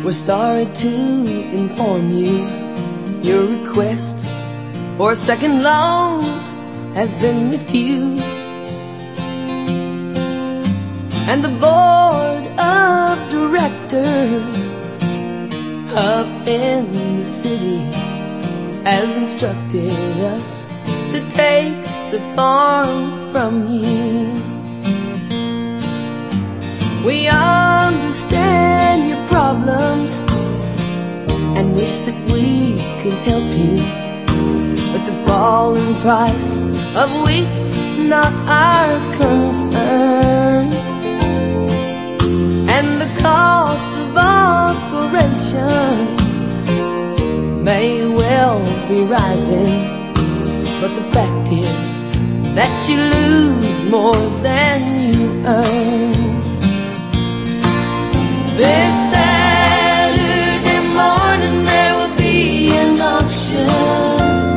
We're sorry to inform you your request for a second loan has been refused, and the board of directors up in the city has instructed us to take the farm from you. We understand your problems and wish that we could help you, but the falling price of wheat's not our concern, and the cost of operation may well be rising, but the fact is that you lose more than you earn. This Saturday morning there will be an auction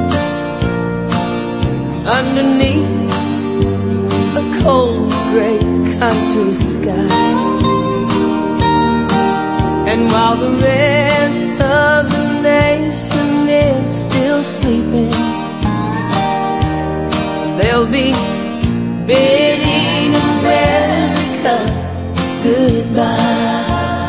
underneath a cold gray country sky, and while the rest of the nation is still sleeping, they'll be bidding America goodbye.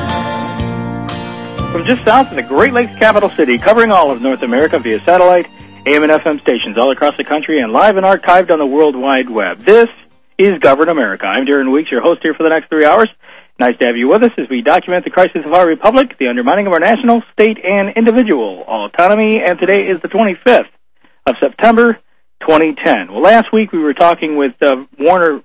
From just south of the Great Lakes capital city, covering all of North America via satellite, AM and FM stations all across the country, and live and archived on the World Wide Web. This is Govern America. I'm Darren Weeks, your host here for the next 3 hours. Nice to have you with us as we document the crisis of our republic, the undermining of our national, state, and individual autonomy, and today is the 25th of September, 2010. Well, last week we were talking with Warner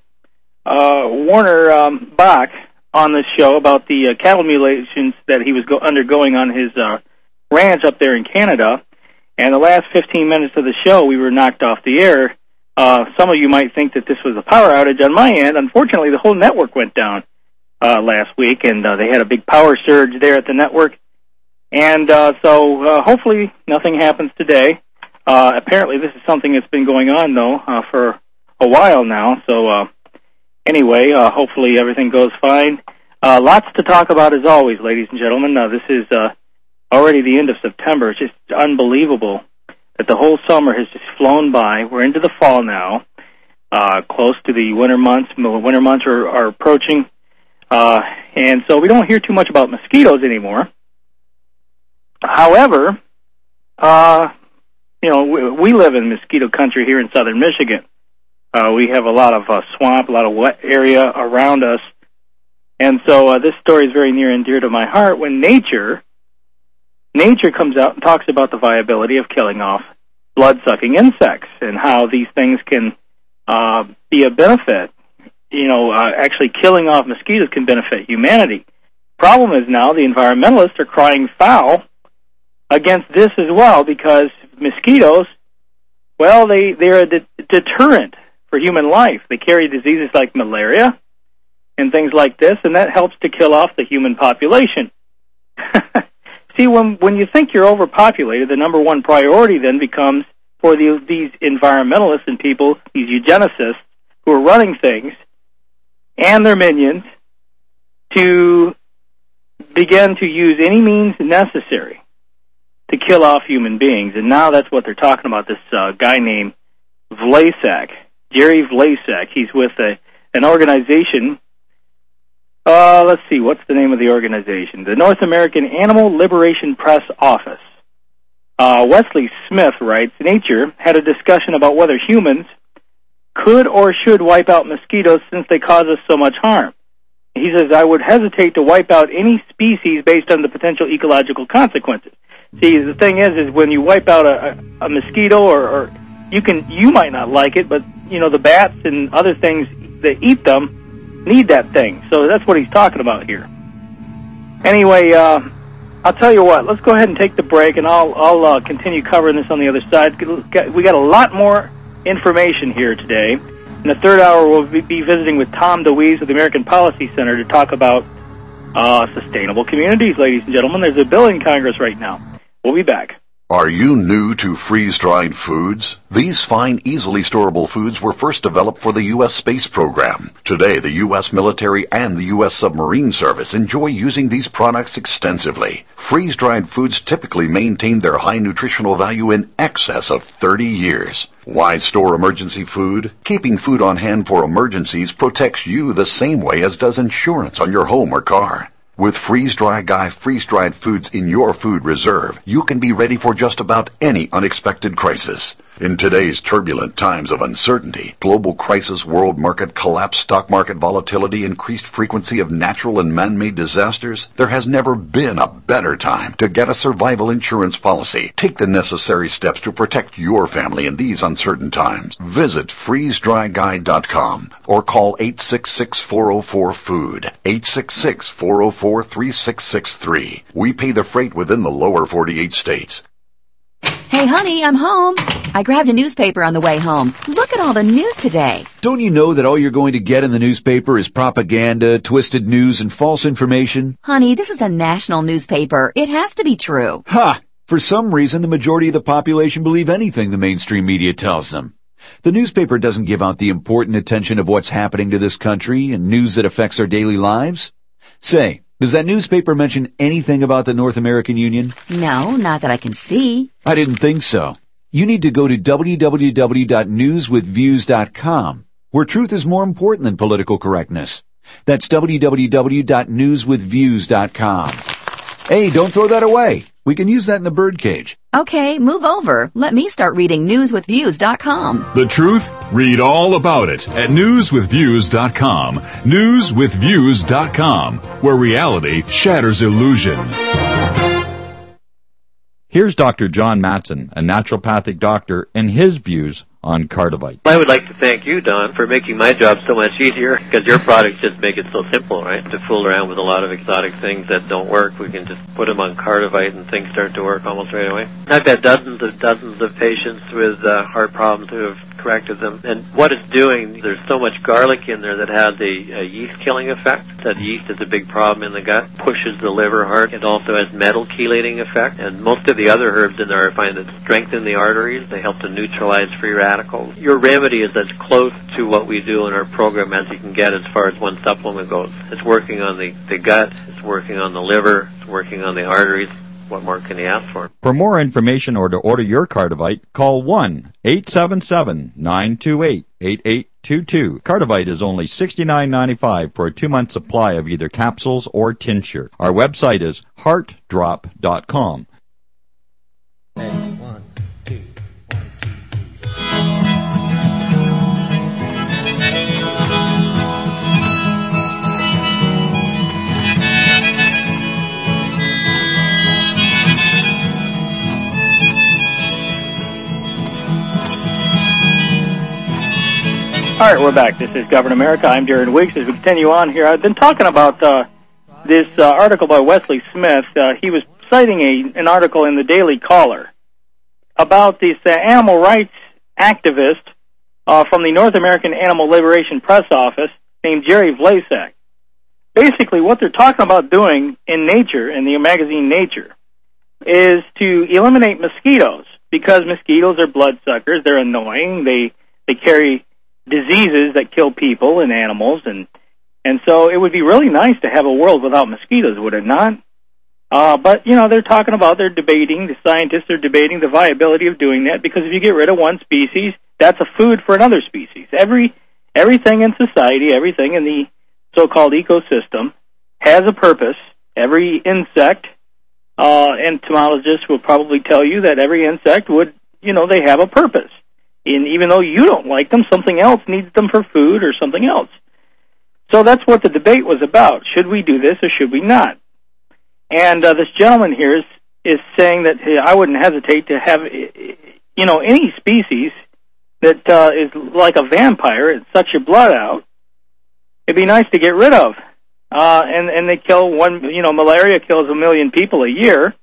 Bach on this show about the cattle mutilations that he was undergoing on his ranch up there in Canada. And the last 15 minutes of the show, we were knocked off the air. Some of you might think that this was a power outage on my end. Unfortunately, the whole network went down last week, and they had a big power surge there at the network. And so hopefully nothing happens today. Apparently this is something that's been going on, though, for a while now. So anyway, hopefully everything goes fine. Lots to talk about, as always, ladies and gentlemen. This is already the end of September. It's just unbelievable that the whole summer has just flown by. We're into the fall now, close to the winter months. The winter months are approaching, and so we don't hear too much about mosquitoes anymore. However, we live in mosquito country here in southern Michigan. We have a lot of swamp, a lot of wet area around us. And so this story is very near and dear to my heart when nature comes out and talks about the viability of killing off blood-sucking insects and how these things can be a benefit. Actually killing off mosquitoes can benefit humanity. Problem is now the environmentalists are crying foul against this as well, because mosquitoes, well, they're a deterrent for human life. They carry diseases like malaria and things like this, and that helps to kill off the human population. See, when you think you're overpopulated, the number one priority then becomes for these environmentalists and people, these eugenicists who are running things, and their minions, to begin to use any means necessary to kill off human beings. And now that's what they're talking about, this guy named Vlasak, Jerry Vlasak. He's with an organization. Let's see, what's the name of the organization? The North American Animal Liberation Press Office. Wesley Smith writes, Nature had a discussion about whether humans could or should wipe out mosquitoes since they cause us so much harm. He says, I would hesitate to wipe out any species based on the potential ecological consequences. See, the thing is when you wipe out a mosquito, or you might not like it, but, the bats and other things that eat them need that thing. So that's what he's talking about here. Anyway, I'll tell you what, let's go ahead and take the break, and I'll continue covering this on the other side. We got a lot more information here today. In the third hour, we'll be visiting with Tom DeWeese of the American Policy Center to talk about sustainable communities, ladies and gentlemen. There's a bill in Congress right now. We'll be back. Are you new to freeze-dried foods? These fine, easily storable foods were first developed for the U.S. space program. Today, the U.S. military and the U.S. submarine service enjoy using these products extensively. Freeze-dried foods typically maintain their high nutritional value in excess of 30 years. Why store emergency food? Keeping food on hand for emergencies protects you the same way as does insurance on your home or car. With Freeze-Dry Guy freeze-dried foods in your food reserve, you can be ready for just about any unexpected crisis. In today's turbulent times of uncertainty, global crisis, world market collapse, stock market volatility, increased frequency of natural and man-made disasters, there has never been a better time to get a survival insurance policy. Take the necessary steps to protect your family in these uncertain times. Visit freezedryguy.com or call 866-404-FOOD, 866-404-3663. We pay the freight within the lower 48 states. Hey, honey, I'm home. I grabbed a newspaper on the way home. Look at all the news today. Don't you know that all you're going to get in the newspaper is propaganda, twisted news, and false information? Honey, this is a national newspaper. It has to be true. Ha! For some reason, the majority of the population believe anything the mainstream media tells them. The newspaper doesn't give out the important attention of what's happening to this country and news that affects our daily lives. Say, does that newspaper mention anything about the North American Union? No, not that I can see. I didn't think so. You need to go to www.newswithviews.com, where truth is more important than political correctness. That's www.newswithviews.com. Hey, don't throw that away. We can use that in the birdcage. Okay, move over. Let me start reading newswithviews.com. The truth? Read all about it at newswithviews.com. Newswithviews.com, where reality shatters illusion. Here's Dr. John Matson, a naturopathic doctor, and his views on Cardivite. I would like to thank you, Don, for making my job so much easier, because your products just make it so simple, right? To fool around with a lot of exotic things that don't work, we can just put them on Cardivite and things start to work almost right away. I've had dozens of patients with heart problems who have corrected them, and what it's doing, there's so much garlic in there that has a yeast-killing effect. That yeast is a big problem in the gut, pushes the liver hard. It also has metal chelating effect, and most of the other herbs in there I find that strengthen the arteries. They help to neutralize free radicals. Your remedy is as close to what we do in our program as you can get as far as one supplement goes. It's working on the gut, it's working on the liver, it's working on the arteries. What more can you ask for? For more information or to order your Cardivite, call 1-877-928-8822. Cardivite is only $69.95 for a 2-month supply of either capsules or tincture. Our website is heartdrop.com. All right, we're back. This is Govern America. I'm Darren Weeks. As we continue on here, I've been talking about this article by Wesley Smith. He was citing an article in the Daily Caller about this animal rights activist from the North American Animal Liberation Press Office named Jerry Vlasak. Basically, what they're talking about doing in Nature, in the magazine Nature, is to eliminate mosquitoes, because mosquitoes are bloodsuckers. They're annoying. They carry diseases that kill people and animals, and so it would be really nice to have a world without mosquitoes, would it not? But, you know, the scientists are debating the viability of doing that, because if you get rid of one species, that's a food for another species. Everything in society, everything in the so-called ecosystem has a purpose. Every insect, and entomologists will probably tell you that every insect they have a purpose. And even though you don't like them, something else needs them for food or something else. So that's what the debate was about. Should we do this or should we not? And this gentleman here is saying that I wouldn't hesitate to have, any species that is like a vampire. It sucks your blood out. It'd be nice to get rid of. And they kill malaria kills 1 million people a year.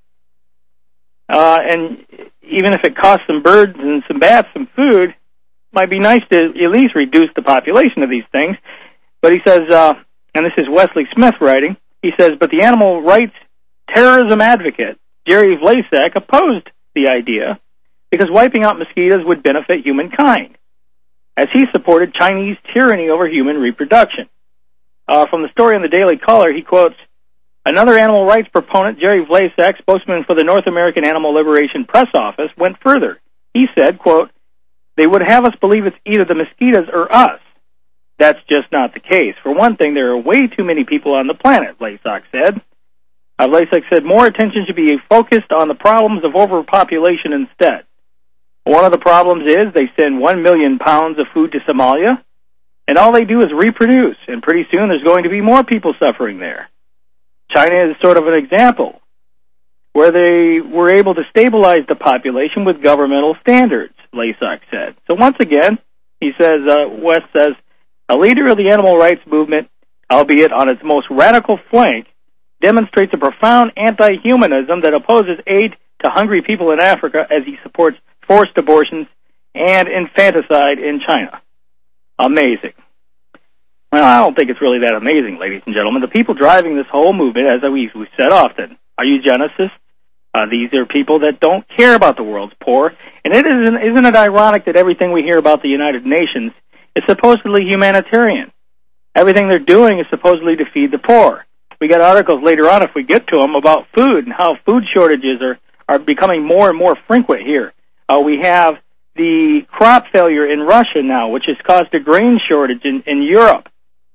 And even if it costs some birds and some bats some food, it might be nice to at least reduce the population of these things. But he says, and this is Wesley Smith writing, he says, but the animal rights terrorism advocate, Jerry Vlasak, opposed the idea because wiping out mosquitoes would benefit humankind, as he supported Chinese tyranny over human reproduction. From the story in the Daily Caller, he quotes, another animal rights proponent, Jerry Vlasak, spokesman for the North American Animal Liberation Press Office, went further. He said, quote, they would have us believe it's either the mosquitoes or us. That's just not the case. For one thing, there are way too many people on the planet, Vlasak said. Vlasak said more attention should be focused on the problems of overpopulation instead. One of the problems is they send 1 million pounds of food to Somalia, and all they do is reproduce, and pretty soon there's going to be more people suffering there. China is sort of an example, where they were able to stabilize the population with governmental standards, Vlasak said. So once again, he says, West says, a leader of the animal rights movement, albeit on its most radical flank, demonstrates a profound anti-humanism that opposes aid to hungry people in Africa as he supports forced abortions and infanticide in China. Amazing. Well, I don't think it's really that amazing, ladies and gentlemen. The people driving this whole movement, as we said often, are eugenicists. These are people that don't care about the world's poor. And isn't it ironic that everything we hear about the United Nations is supposedly humanitarian? Everything they're doing is supposedly to feed the poor. We got articles later on, if we get to them, about food and how food shortages are becoming more and more frequent here. We have the crop failure in Russia now, which has caused a grain shortage in Europe.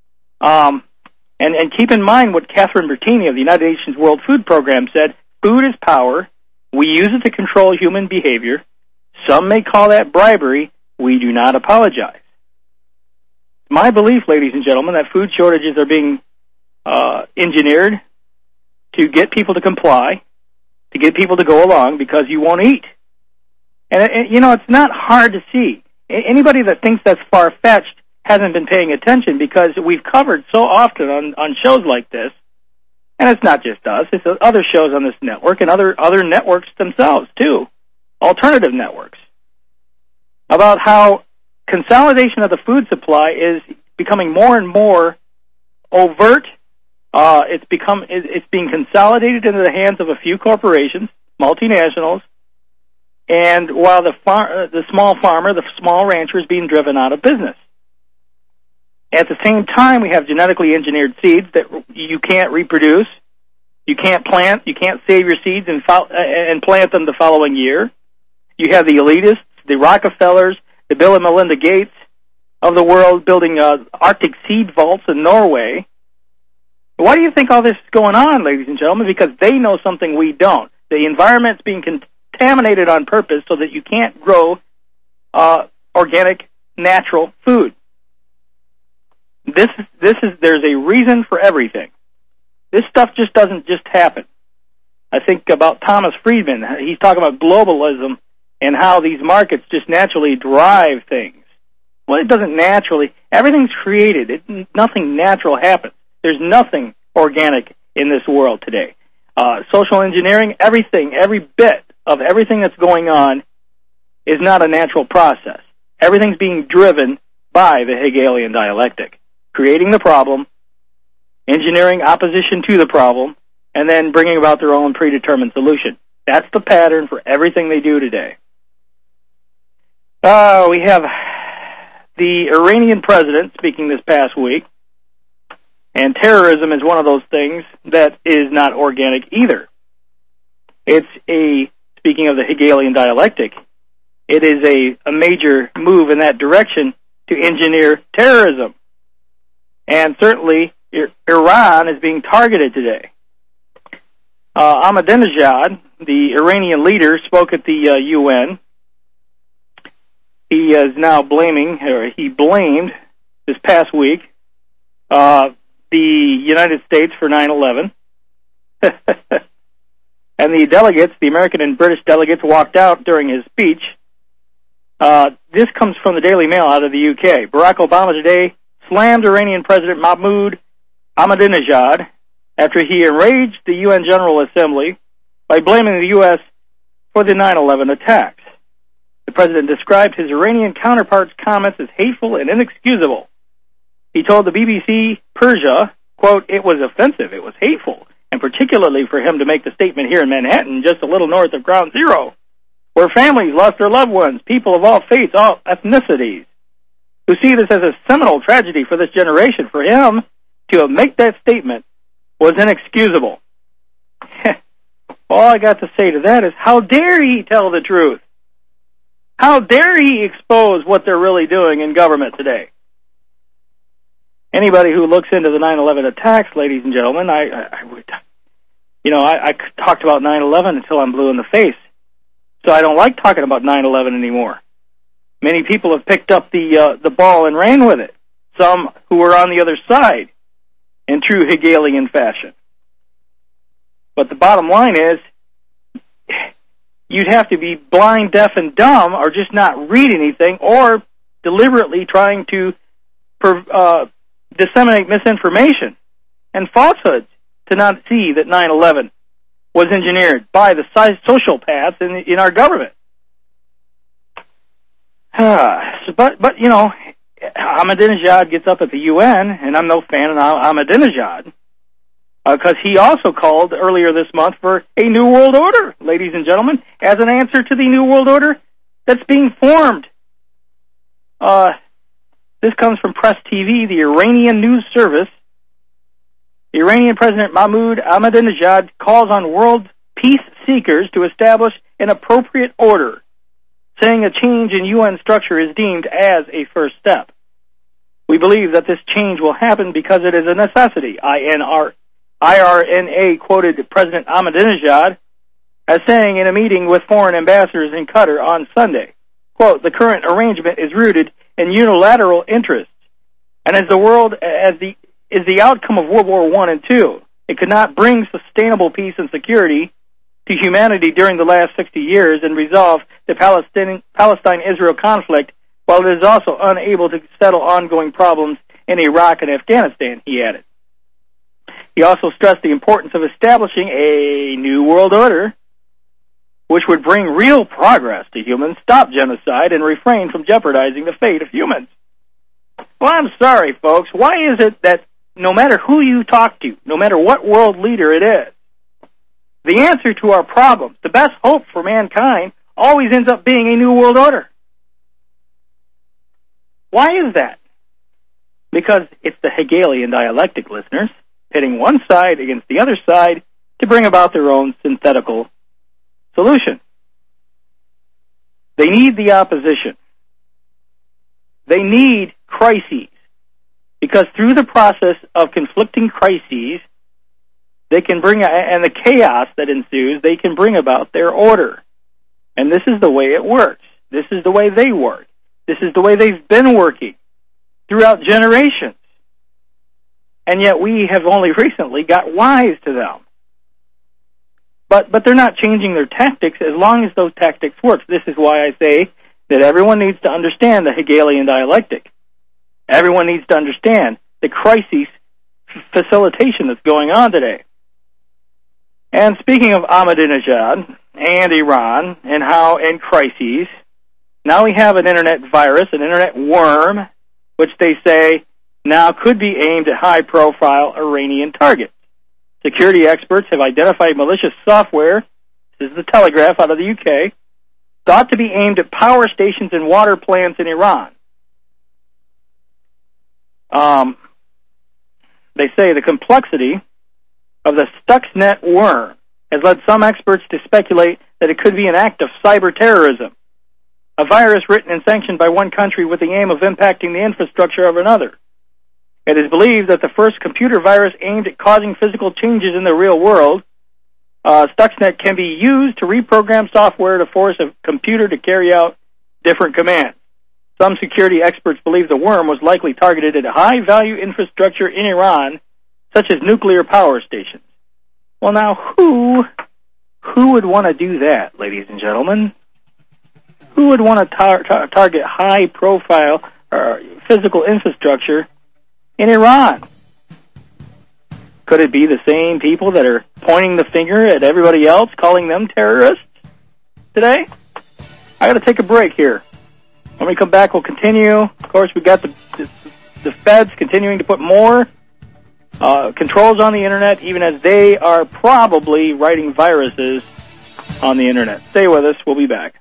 And keep in mind what Catherine Bertini of the United Nations World Food Program said, food is power. We use it to control human behavior. Some may call that bribery. We do not apologize. My belief, ladies and gentlemen, that food shortages are being engineered to get people to comply, to get people to go along because you won't eat. And you know, it's not hard to see. Anybody that thinks that's far-fetched hasn't been paying attention because we've covered so often on shows like this, and it's not just us, it's other shows on this network and other networks themselves, too, alternative networks, about how consolidation of the food supply is becoming more and more overt. It's being consolidated into the hands of a few corporations, multinationals, and while the small farmer, the small rancher is being driven out of business. At the same time, we have genetically engineered seeds that you can't reproduce, you can't plant, you can't save your seeds and plant them the following year. You have the elitists, the Rockefellers, the Bill and Melinda Gates of the world building Arctic seed vaults in Norway. Why do you think all this is going on, ladies and gentlemen? Because they know something we don't. The environment's being contaminated on purpose so that you can't grow organic, natural food. There's a reason for everything. This stuff just doesn't just happen. I think about Thomas Friedman. He's talking about globalism and how these markets just naturally drive things. Well, it doesn't naturally. Everything's created. Nothing natural happens. There's nothing organic in this world today. Social engineering, everything, every bit of everything that's going on is not a natural process. Everything's being driven by the Hegelian dialectic, creating the problem, engineering opposition to the problem, and then bringing about their own predetermined solution. That's the pattern for everything they do today. We have the Iranian president speaking this past week, and terrorism is one of those things that is not organic either. Speaking of the Hegelian dialectic, it is a major move in that direction to engineer terrorism. And certainly, Iran is being targeted today. Ahmadinejad, the Iranian leader, spoke at the UN. He is now he blamed this past week the United States for 9/11. And the delegates, the American and British delegates, walked out during his speech. This comes from the Daily Mail out of the UK. Barack Obama today slammed Iranian President Mahmoud Ahmadinejad after he enraged the UN General Assembly by blaming the U.S. for the 9/11 attacks. The president described his Iranian counterpart's comments as hateful and inexcusable. He told the BBC Persia, quote, "It was offensive, it was hateful, and particularly for him to make the statement here in Manhattan, just a little north of Ground Zero. where families lost their loved ones, people of all faiths, all ethnicities, who see this as a seminal tragedy for this generation. For him to make that statement was inexcusable. All I got to say to that is, how dare he tell the truth? How dare he expose what they're really doing in government today? Anybody who looks into the 9/11 attacks, ladies and gentlemen, I talked about 9/11 until I'm blue in the face. So I don't like talking about 9/11 anymore. Many people have picked up the ball and ran with it. Some who were on the other side in true Hegelian fashion. But the bottom line is, you'd have to be blind, deaf, and dumb, or just not read anything, or deliberately trying to disseminate misinformation and falsehoods to not see that 9/11 was engineered by the sociopaths in our government. But Ahmadinejad gets up at the UN, and I'm no fan of Ahmadinejad, because he also called earlier this month for a new world order, ladies and gentlemen, as an answer to the new world order that's being formed. This comes from Press TV, the Iranian news service. The Iranian President Mahmoud Ahmadinejad calls on world peace seekers to establish an appropriate order, saying a change in UN structure is deemed as a first step. We believe that this change will happen because it is a necessity. IRNA quoted President Ahmadinejad as saying in a meeting with foreign ambassadors in Qatar on Sunday, quote, "The current arrangement is rooted in unilateral interests, and as the outcome of World War I and II. It could not bring sustainable peace and security to humanity during the last 60 years and resolve the Palestine-Israel conflict, while it is also unable to settle ongoing problems in Iraq and Afghanistan," he added. He also stressed the importance of establishing a new world order, which would bring real progress to humans, stop genocide, and refrain from jeopardizing the fate of humans. Well, I'm sorry, folks. Why is it that no matter who you talk to, no matter what world leader it is, the answer to our problems, the best hope for mankind, always ends up being a new world order? Why is that? Because it's the Hegelian dialectic, listeners, pitting one side against the other side to bring about their own synthetical solution. They need the opposition. They need crises, because through the process of conflicting crises, they can bring, and the chaos that ensues, they can bring about their order. And this is the way it works. This is the way they work. This is the way they've been working throughout generations. And yet we have only recently got wise to them. But they're not changing their tactics as long as those tactics work. This is why I say that everyone needs to understand the Hegelian dialectic. Everyone needs to understand the crisis facilitation that's going on today. And speaking of Ahmadinejad and Iran and crises, now we have an internet virus, an internet worm, which they say now could be aimed at high-profile Iranian targets. Security experts have identified malicious software, this is the Telegraph out of the UK, thought to be aimed at power stations and water plants in Iran. They say the complexity of the Stuxnet worm has led some experts to speculate that it could be an act of cyber terrorism, a virus written and sanctioned by one country with the aim of impacting the infrastructure of another. It is believed that the first computer virus aimed at causing physical changes in the real world, Stuxnet, can be used to reprogram software to force a computer to carry out different commands. Some security experts believe the worm was likely targeted at high-value infrastructure in Iran, such as nuclear power stations. Well, now, who would want to do that, ladies and gentlemen? Who would want to target high-profile physical infrastructure in Iran? Could it be the same people that are pointing the finger at everybody else, calling them terrorists today? I got to take a break here. When we come back, we'll continue. Of course, we got the feds continuing to put more controls on the internet, even as they are probably writing viruses on the internet. Stay with us. We'll be back.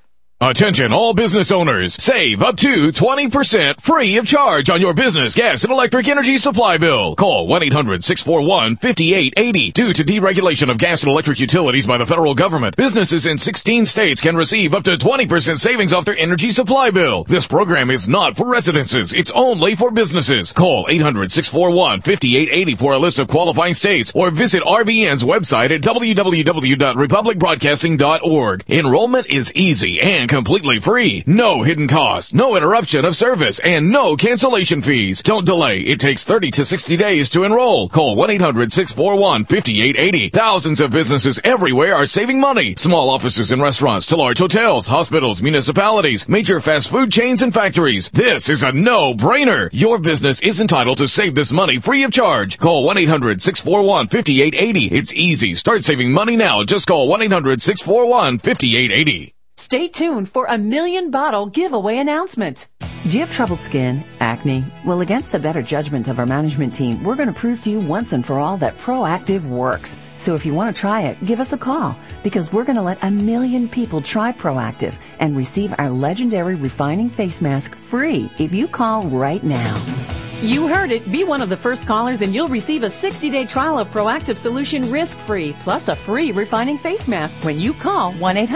Attention all business owners. Save up to 20% free of charge on your business gas and electric energy supply bill. Call 1-800-641-5880. Due to deregulation of gas and electric utilities by the federal government, businesses in 16 states can receive up to 20% savings off their energy supply bill. This program is not for residences. It's only for businesses. Call 800-641-5880 for a list of qualifying states or visit RBN's website at www.republicbroadcasting.org. Enrollment is easy and completely free. No hidden costs, no interruption of service, and no cancellation fees. Don't delay. It takes 30 to 60 days to enroll. Call 1-800-641-5880. Thousands of businesses everywhere are saving money. Small offices and restaurants to large hotels, hospitals, municipalities, major fast food chains, and factories. This is a no-brainer. Your business is entitled to save this money free of charge. Call 1-800-641-5880. It's easy. Start saving money now. Just call 1-800-641-5880. Stay tuned for a 1,000,000 bottle giveaway announcement. Do you have troubled skin? Acne? Well, against the better judgment of our management team, we're going to prove to you once and for all that Proactiv works. So if you want to try it, give us a call, because we're going to let 1,000,000 people try Proactiv and receive our legendary refining face mask free if you call right now. You heard it. Be one of the first callers and you'll receive a 60-day trial of Proactiv solution risk-free, plus a free refining face mask when you call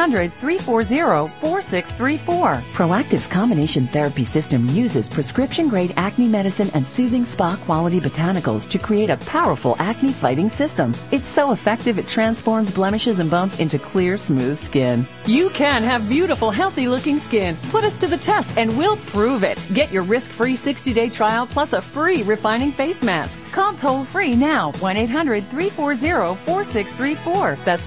1-800-340-4634. Proactiv's combination therapy system uses prescription-grade acne medicine and soothing spa-quality botanicals to create a powerful acne-fighting system. It's so effective it transforms blemishes and bumps into clear, smooth skin. You can have beautiful, healthy-looking skin. Put us to the test and we'll prove it. Get your risk-free 60-day trial plus a free refining face mask. Call toll-free now, 1-800-340-4634. That's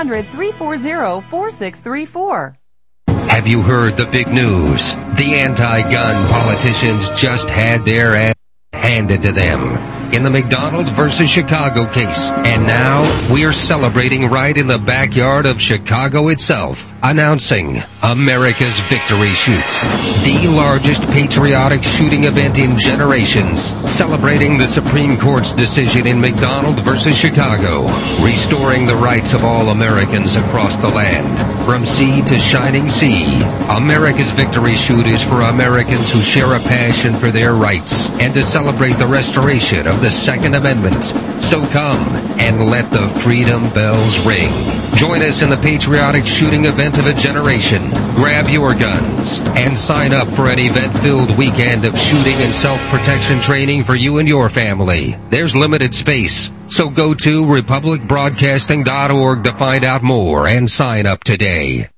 1-800-340-4634. Have you heard the big news? The anti-gun politicians just had their ass handed to them in the McDonald versus Chicago case. And now we're celebrating right in the backyard of Chicago itself, announcing America's Victory Shoot, the largest patriotic shooting event in generations, celebrating the Supreme Court's decision in McDonald versus Chicago, restoring the rights of all Americans across the land, from sea to shining sea. America's Victory Shoot is for Americans who share a passion for their rights and to celebrate the restoration of the Second Amendment. So come and let the freedom bells ring. Join us in the patriotic shooting event of a generation. Grab your guns and sign up for an event-filled weekend of shooting and self-protection training for you and your family. There's limited space, so go to republicbroadcasting.org to find out more and sign up today.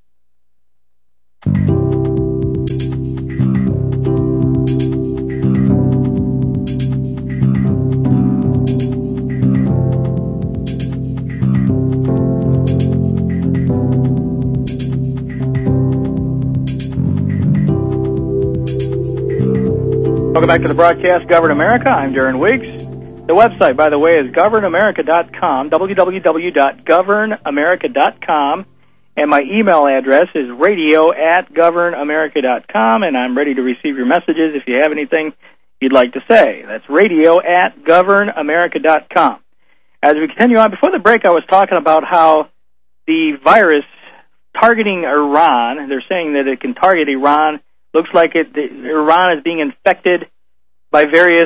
Welcome back to the broadcast, Govern America. I'm Darren Wiggs. The website, by the way, is governamerica.com, www.governamerica.com, and my email address is radio@governamerica.com, and I'm ready to receive your messages if you have anything you'd like to say. That's radio@governamerica.com. As we continue on, before the break, I was talking about how the virus targeting Iran, they're saying that it can target Iran. Looks like Iran is being infected by various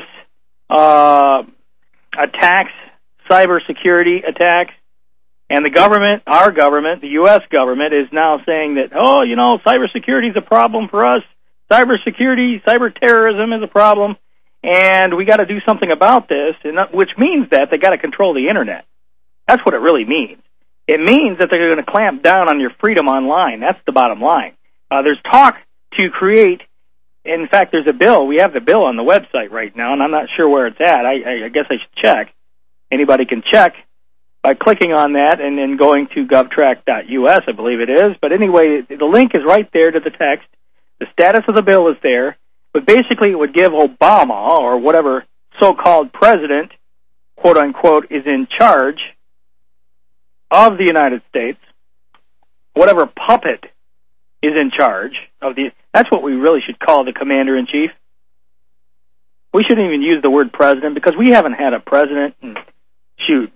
attacks, cybersecurity attacks, and the government, our government, the U.S. government, is now saying that, cybersecurity is a problem for us. Cybersecurity, cyber terrorism is a problem, and we got to do something about this, which means that they got to control the internet. That's what it really means. It means that they're going to clamp down on your freedom online. That's the bottom line. There's talk to create, in fact, there's a bill. We have the bill on the website right now, and I'm not sure where it's at. I guess I should check. Anybody can check by clicking on that and then going to govtrack.us, I believe it is. But anyway, the link is right there to the text. The status of the bill is there. But basically it would give Obama, or whatever so-called president, quote-unquote, is in charge of the United States, whatever puppet is in charge of that's what we really should call the commander-in-chief. We shouldn't even use the word president, because we haven't had a president in,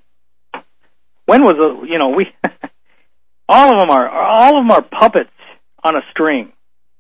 when was all of them are puppets on a string.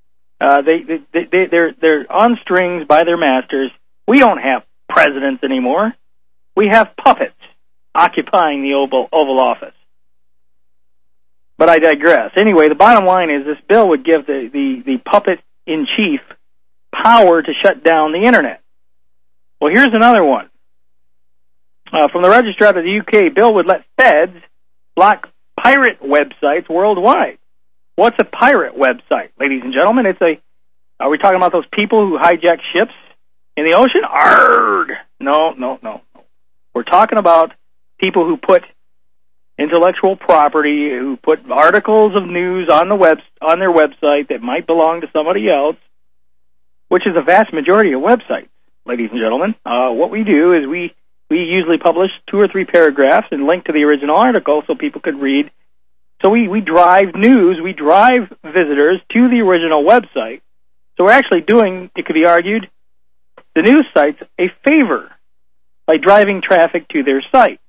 They're on strings by their masters. We don't have presidents anymore. We have puppets occupying the Oval Office. But I digress. Anyway, the bottom line is this bill would give the puppet-in-chief power to shut down the Internet. Well, here's another one. From the Registrar of the UK, bill would let feds block pirate websites worldwide. What's a pirate website, ladies and gentlemen? Are we talking about those people who hijack ships in the ocean? Arrgh! No. We're talking about people who put intellectual property, who put articles of news on their website that might belong to somebody else, which is a vast majority of websites, ladies and gentlemen. What we do is we usually publish 2 or 3 paragraphs and link to the original article so people could read. So we drive news, we drive visitors to the original website. So we're actually doing, it could be argued, the news sites a favor by driving traffic to their site.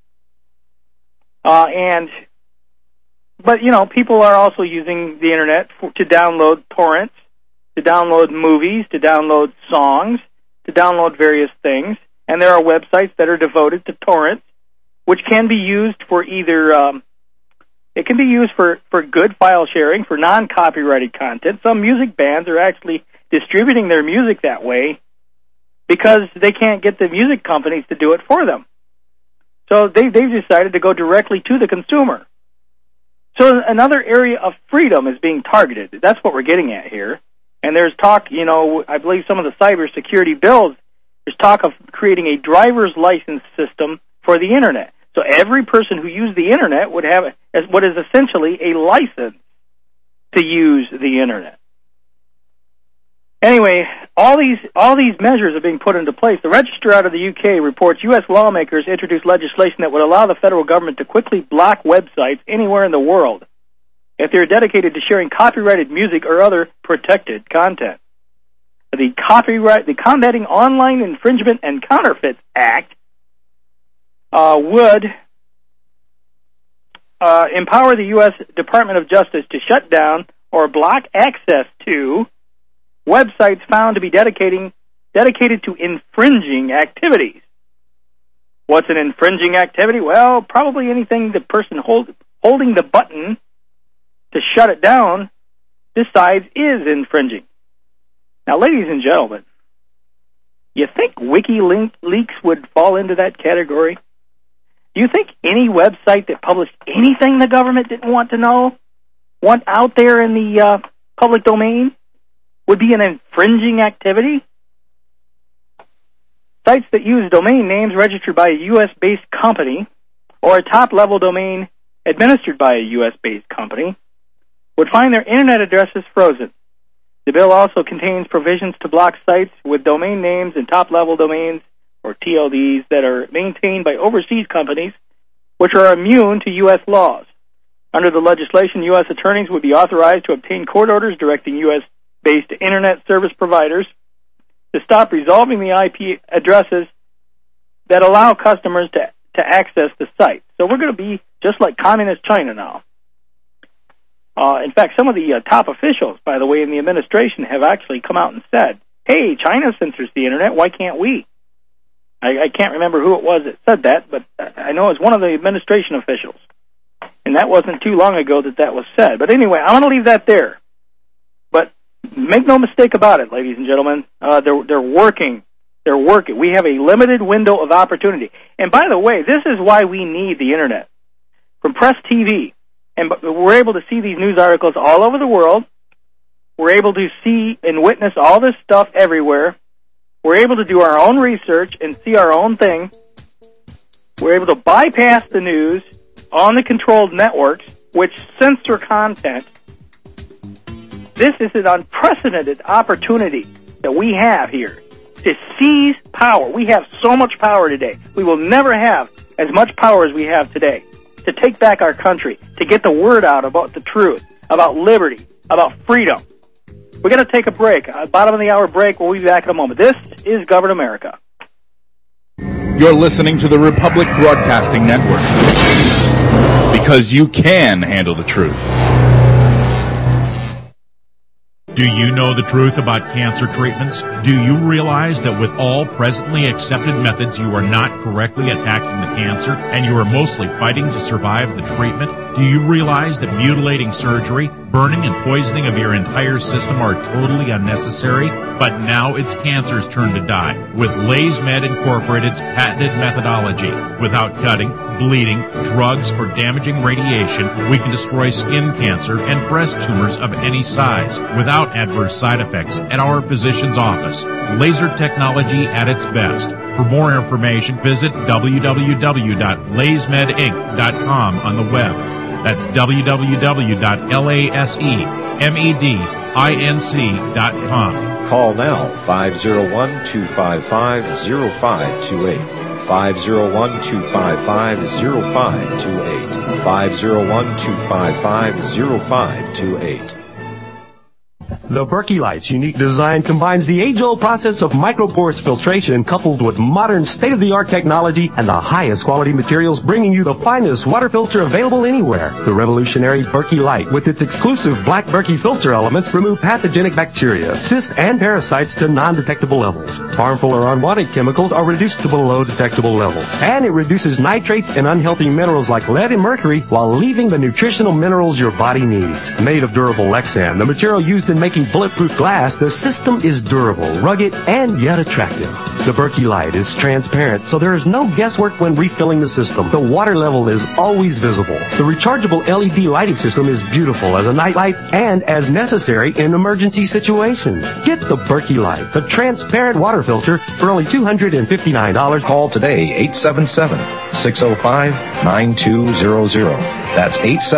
But people are also using the Internet to download torrents, to download movies, to download songs, to download various things. And there are websites that are devoted to torrents, which can be used for either, it can be used for good file sharing, for non-copyrighted content. Some music bands are actually distributing their music that way because they can't get the music companies to do it for them. So they've decided to go directly to the consumer. So another area of freedom is being targeted. That's what we're getting at here. And there's talk, I believe some of the cybersecurity bills, there's talk of creating a driver's license system for the Internet. So every person who used the Internet would have what is essentially a license to use the Internet. Anyway, all these measures are being put into place. The Registrar out of the UK reports U.S. lawmakers introduced legislation that would allow the federal government to quickly block websites anywhere in the world if they're dedicated to sharing copyrighted music or other protected content. The Combating Online Infringement and Counterfeits Act would empower the U.S. Department of Justice to shut down or block access to websites found to be dedicated to infringing activities. What's an infringing activity? Well, probably anything the person holding the button to shut it down decides is infringing. Now, ladies and gentlemen, you think WikiLeaks would fall into that category? Do you think any website that published anything the government didn't want to know, want out there in the public domain, would be an infringing activity? Sites that use domain names registered by a U.S.-based company or a top-level domain administered by a U.S.-based company would find their Internet addresses frozen. The bill also contains provisions to block sites with domain names and top-level domains, or TLDs, that are maintained by overseas companies, which are immune to U.S. laws. Under the legislation, U.S. attorneys would be authorized to obtain court orders directing U.S.-based Internet service providers to stop resolving the IP addresses that allow customers to access the site. So we're going to be just like communist China now. In fact, some of the top officials, by the way, in the administration have actually come out and said, hey, China censors the Internet, why can't we? I can't remember who it was that said that, but I know it's one of the administration officials. And that wasn't too long ago that was said. But anyway, I'm going to leave that there. But make no mistake about it, ladies and gentlemen. They're working. They're working. We have a limited window of opportunity. And by the way, this is why we need the Internet. From Press TV, and we're able to see these news articles all over the world. We're able to see and witness all this stuff everywhere. We're able to do our own research and see our own thing. We're able to bypass the news on the controlled networks, which censor content. This is an unprecedented opportunity that we have here to seize power. We have so much power today. We will never have as much power as we have today to take back our country, to get the word out about the truth, about liberty, about freedom. We're going to take a break, a bottom of the hour break. We'll be back in a moment. This is Govern America. You're listening to the Republic Broadcasting Network, because you can handle the truth. Do you know the truth about cancer treatments? Do you realize that with all presently accepted methods, you are not correctly attacking the cancer and you are mostly fighting to survive the treatment? Do you realize that mutilating surgery, burning and poisoning of your entire system are totally unnecessary? But now it's cancer's turn to die with LaysMed Incorporated's patented methodology. Without cutting, bleeding, drugs, or damaging radiation, we can destroy skin cancer and breast tumors of any size without adverse side effects at our physician's office. Laser technology at its best. For more information, visit www.laysmedinc.com on the web. That's www.lasemedinc.com. Call now, 501-255-0528. 501-255-0528. 501-255-0528. The Berkey Light's unique design combines the age-old process of microporous filtration coupled with modern state-of-the-art technology and the highest quality materials, bringing you the finest water filter available anywhere. The revolutionary Berkey Light, with its exclusive black Berkey filter elements, remove pathogenic bacteria, cysts, and parasites to non-detectable levels. Harmful or unwanted chemicals are reduced to below detectable levels. And it reduces nitrates and unhealthy minerals like lead and mercury while leaving the nutritional minerals your body needs. Made of durable Lexan, the material used in making bulletproof glass, the system is durable, rugged, and yet attractive. The Berkey Light is transparent, so there is no guesswork when refilling the system. The water level is always visible. The rechargeable LED lighting system is beautiful as a nightlight and as necessary in emergency situations. Get the Berkey Light, the transparent water filter, for only $259. Call today, 877-605-9200. That's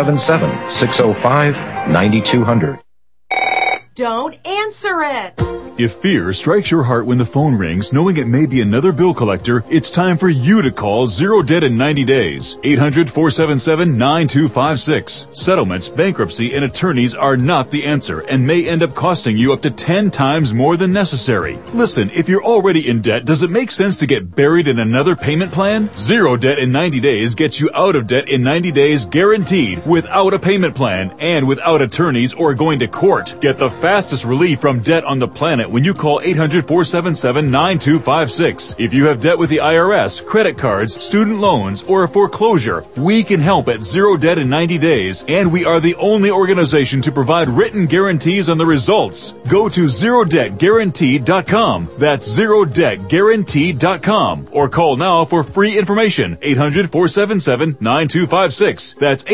877-605-9200. Don't answer it! If fear strikes your heart when the phone rings, knowing it may be another bill collector, it's time for you to call Zero Debt in 90 days. 800-477-9256. Settlements, bankruptcy, and attorneys are not the answer and may end up costing you up to 10 times more than necessary. Listen, if you're already in debt, does it make sense to get buried in another payment plan? Zero Debt in 90 days gets you out of debt in 90 days guaranteed, without a payment plan and without attorneys or going to court. Get the fastest relief from debt on the planet when you call 800-477-9256. If you have debt with the IRS, credit cards, student loans, or a foreclosure, we can help at Zero Debt in 90 days, and we are the only organization to provide written guarantees on the results. Go to ZeroDebtGuaranteed.com. That's ZeroDebtGuaranteed.com. Or call now for free information. 800-477-9256. That's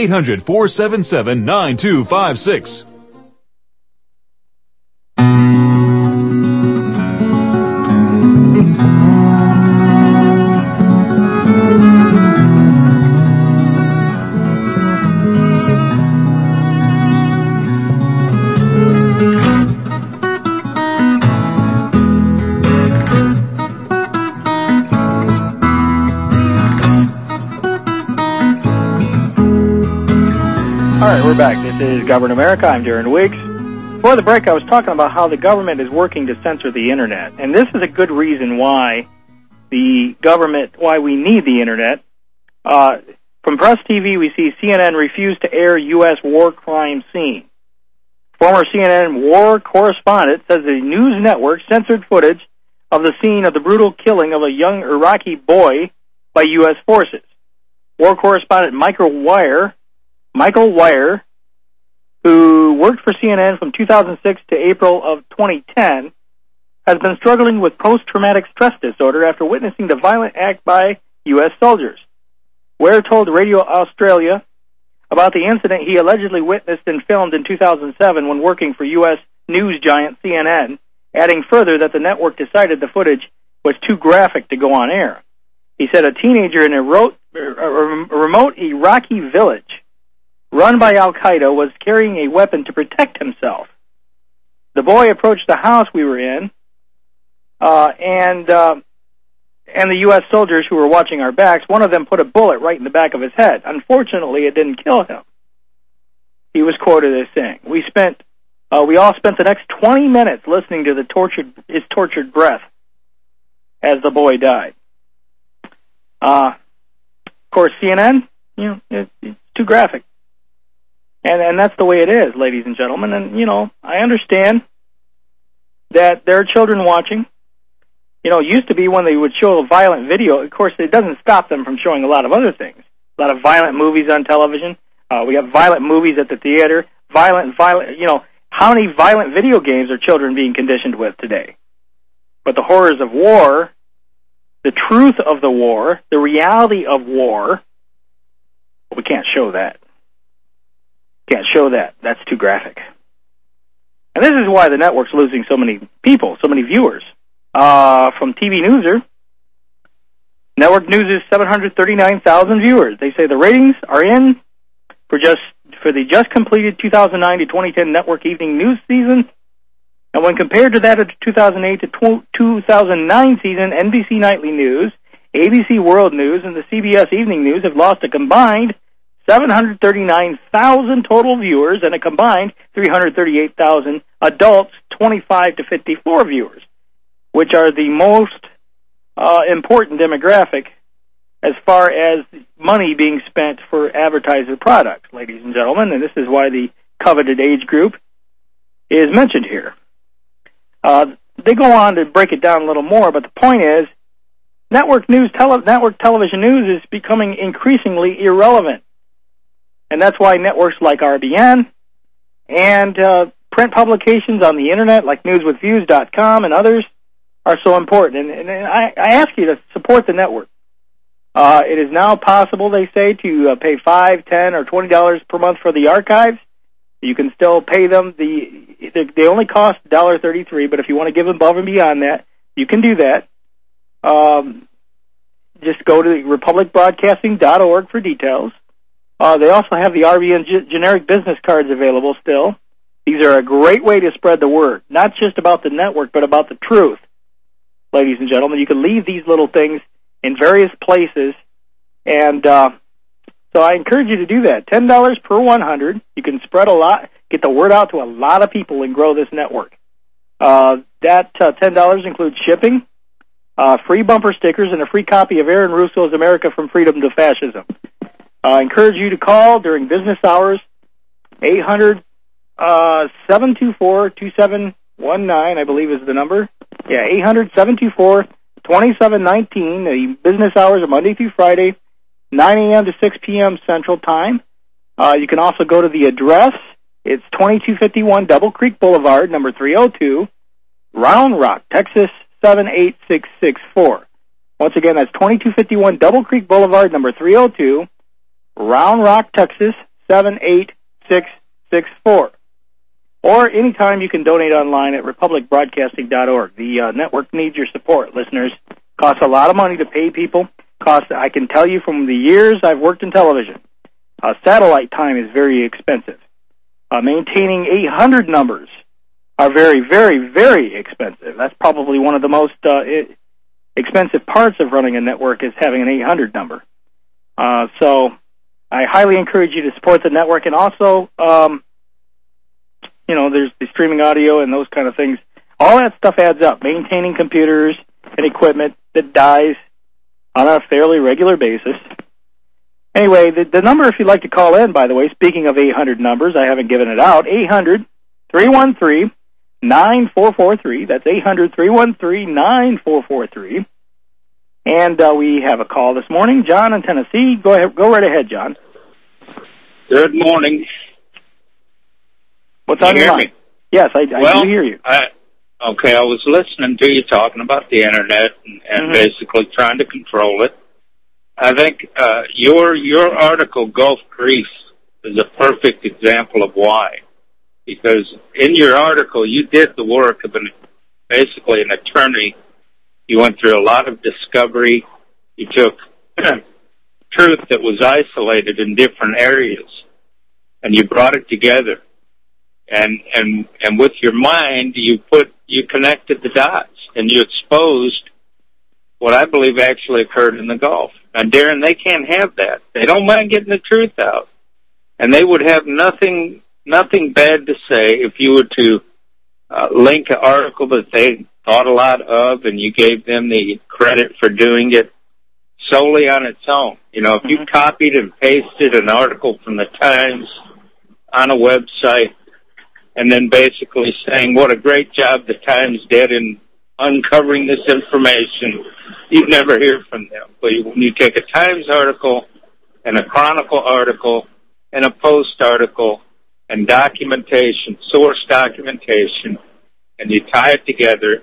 800-477-9256. We're back. This is Govern America. I'm Darren Wiggs. Before the break, I was talking about how the government is working to censor the Internet. And this is a good reason why we need the Internet. From Press TV, we see CNN refused to air U.S. war crime scene. Former CNN war correspondent says the news network censored footage of the scene of the brutal killing of a young Iraqi boy by U.S. forces. War correspondent Michael Weyer, who worked for CNN from 2006 to April of 2010, has been struggling with post-traumatic stress disorder after witnessing the violent act by U.S. soldiers. Weyer told Radio Australia about the incident he allegedly witnessed and filmed in 2007 when working for U.S. news giant CNN, adding further that the network decided the footage was too graphic to go on air. He said a teenager in a remote Iraqi village run by Al-Qaeda was carrying a weapon to protect himself. The boy approached the house we were in, and the U.S. soldiers who were watching our backs, one of them put a bullet right in the back of his head. Unfortunately, it didn't kill him. He was quoted as saying, we all spent the next 20 minutes listening to his tortured breath as the boy died. Of course, CNN, it's too graphic. And that's the way it is, ladies and gentlemen. And, I understand that there are children watching. You know, it used to be when they would show a violent video. Of course, it doesn't stop them from showing a lot of other things. A lot of violent movies on television. We have violent movies at the theater. Violent, you know, how many violent video games are children being conditioned with today? But the horrors of war, the truth of the war, the reality of war, we can't show that. Can't show that. That's too graphic. And this is why the network's losing so many people, so many viewers. From TV Newser, Network News is 739,000 viewers. They say the ratings are in for the just completed 2009 to 2010 network evening news season. And when compared to that of the 2008 to 2009 season, NBC Nightly News, ABC World News, and the CBS Evening News have lost a combined 739,000 total viewers and a combined 338,000 adults 25 to 54 viewers, which are the most important demographic as far as money being spent for advertiser products, ladies and gentlemen, and this is why the coveted age group is mentioned here. They go on to break it down a little more, but the point is, network television news is becoming increasingly irrelevant. And that's why networks like RBN and print publications on the Internet like newswithviews.com and others are so important. And I ask you to support the network. It is now possible, they say, to pay $5, $10, or $20 per month for the archives. You can still pay them. They only cost $1.33, but if you want to give above and beyond that, you can do that. Just go to republicbroadcasting.org for details. They also have the RBN generic business cards available still. These are a great way to spread the word, not just about the network, but about the truth. Ladies and gentlemen, you can leave these little things in various places, and so I encourage you to do that. $10 per 100. You can spread a lot, get the word out to a lot of people, and grow this network. That $10 includes shipping, free bumper stickers, and a free copy of Aaron Russo's America from Freedom to Fascism. I encourage you to call during business hours, 800-724-2719, I believe is the number. Yeah, 800-724-2719. The business hours are Monday through Friday, 9 a.m. to 6 p.m. Central Time. You can also go to the address. It's 2251 Double Creek Boulevard, number 302, Round Rock, Texas, 78664. Once again, that's 2251 Double Creek Boulevard, number 302, Round Rock, Texas, 78664. Or anytime you can donate online at republicbroadcasting.org. The network needs your support, listeners. Costs a lot of money to pay people. I can tell you from the years I've worked in television, satellite time is very expensive. Maintaining 800 numbers are very, very, very expensive. That's probably one of the most expensive parts of running a network is having an 800 number. So I highly encourage you to support the network, and also, there's the streaming audio and those kind of things. All that stuff adds up. Maintaining computers and equipment that dies on a fairly regular basis. Anyway, the number, if you'd like to call in, by the way, speaking of 800 numbers, I haven't given it out, 800-313-9443. That's 800-313-9443. And we have a call this morning. John in Tennessee. Go right ahead, John. Good morning. What's on your mind? Yes, I do hear you. I was listening to you talking about the Internet and basically trying to control it. I think your article, Gulf Grease, is a perfect example of why. Because in your article, you did the work of basically an attorney. You went through a lot of discovery. You took truth that was isolated in different areas, and you brought it together. And with your mind, you connected the dots, and you exposed what I believe actually occurred in the Gulf. Now, Darren, they can't have that. They don't mind getting the truth out, and they would have nothing bad to say if you were to link an article that they thought a lot of, and you gave them the credit for doing it solely on its own. If you copied and pasted an article from the Times on a website, and then basically saying what a great job the Times did in uncovering this information. You'd never hear from them. But when you take a Times article and a Chronicle article and a Post article and documentation, source documentation, and you tie it together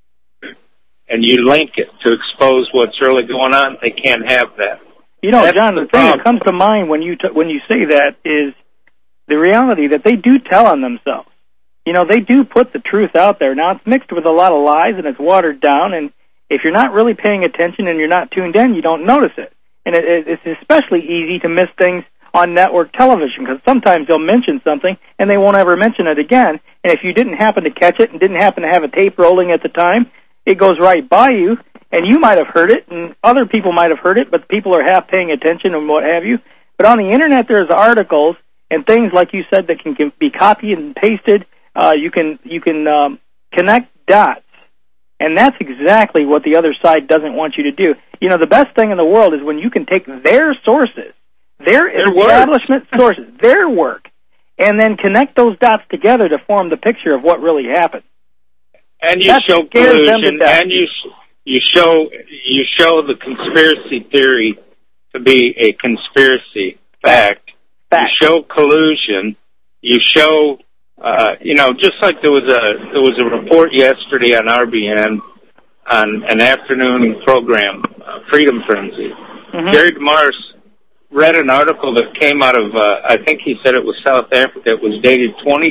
and you link it to expose what's really going on, they can't have that. You know, That's John, the thing that comes to mind when you say that is the reality that they do tell on themselves. You know, they do put the truth out there. Now, it's mixed with a lot of lies, and it's watered down, and if you're not really paying attention and you're not tuned in, you don't notice it. And it's especially easy to miss things on network television, because sometimes they'll mention something, and they won't ever mention it again, and if you didn't happen to catch it and didn't happen to have a tape rolling at the time, it goes right by you, and you might have heard it, and other people might have heard it, but people are half paying attention and what have you. But on the Internet, there's articles and things, like you said, that can be copied and pasted. You can connect dots, and that's exactly what the other side doesn't want you to do. You know, the best thing in the world is when you can take their sources, their establishment sources, their work, and then connect those dots together to form the picture of what really happened. And you show collusion, and you show the conspiracy theory to be a conspiracy fact. You show collusion. You show, just like there was a report yesterday on RBN on an afternoon program, Freedom Frenzy. Mm-hmm. Gary DeMars read an article that came out of, I think he said it was South Africa. It was dated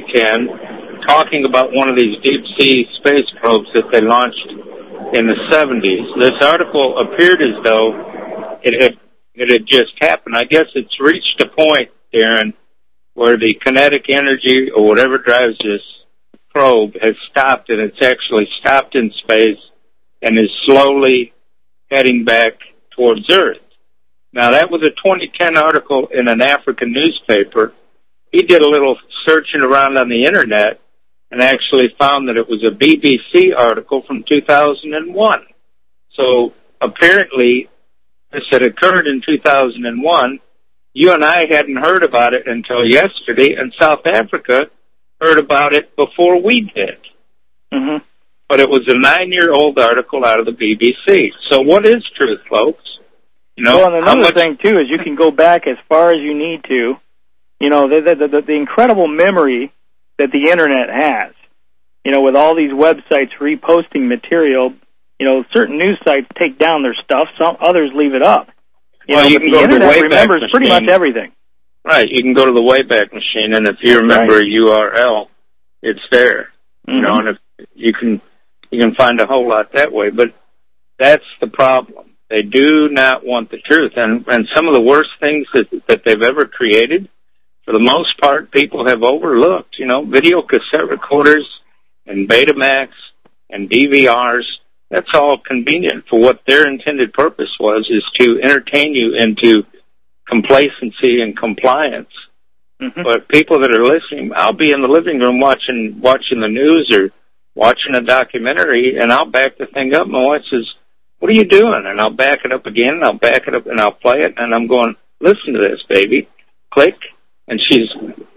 2010, talking about one of these deep-sea space probes that they launched in the 70s. This article appeared as though it had just happened. I guess it's reached a point, Darren, where the kinetic energy or whatever drives this probe has stopped, and it's actually stopped in space and is slowly heading back towards Earth. Now, that was a 2010 article in an African newspaper. He did a little searching around on the Internet and actually found that it was a BBC article from 2001. So, apparently, this had occurred in 2001. You and I hadn't heard about it until yesterday, and South Africa heard about it before we did. Mm-hmm. But it was a 9-year-old article out of the BBC. So what is truth, folks? You know, well, and another thing, too, is you can go back as far as you need to. You know, the incredible memory that the Internet has. You know, with all these websites reposting material, you know, certain news sites take down their stuff, some others leave it up. You know, you can the go to the Internet Wayback remembers Machine. pretty much everything. Right, you can go to the Wayback Machine, and if you remember a URL, it's there. Mm-hmm. You know, and if you can find a whole lot that way. But that's the problem. They do not want the truth. And some of the worst things that they've ever created, for the most part, people have overlooked. You know, video cassette recorders and Betamax and DVRs, that's all convenient for what their intended purpose was, is to entertain you into complacency and compliance. Mm-hmm. But people that are listening, I'll be in the living room watching the news or watching a documentary, and I'll back the thing up. My wife says, "What are you doing?" And I'll back it up again, and I'll back it up, and I'll play it, and I'm going, "Listen to this, baby." Click. And she's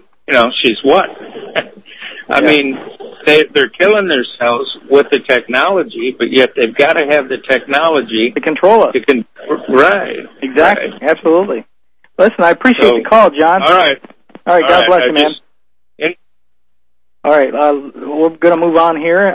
what? I mean, they're killing themselves with the technology, but yet they've got to have the technology to control us. Right. Exactly. Right. Absolutely. Listen, I appreciate the call, John. All right. God bless you, man. All right. We're going to move on here.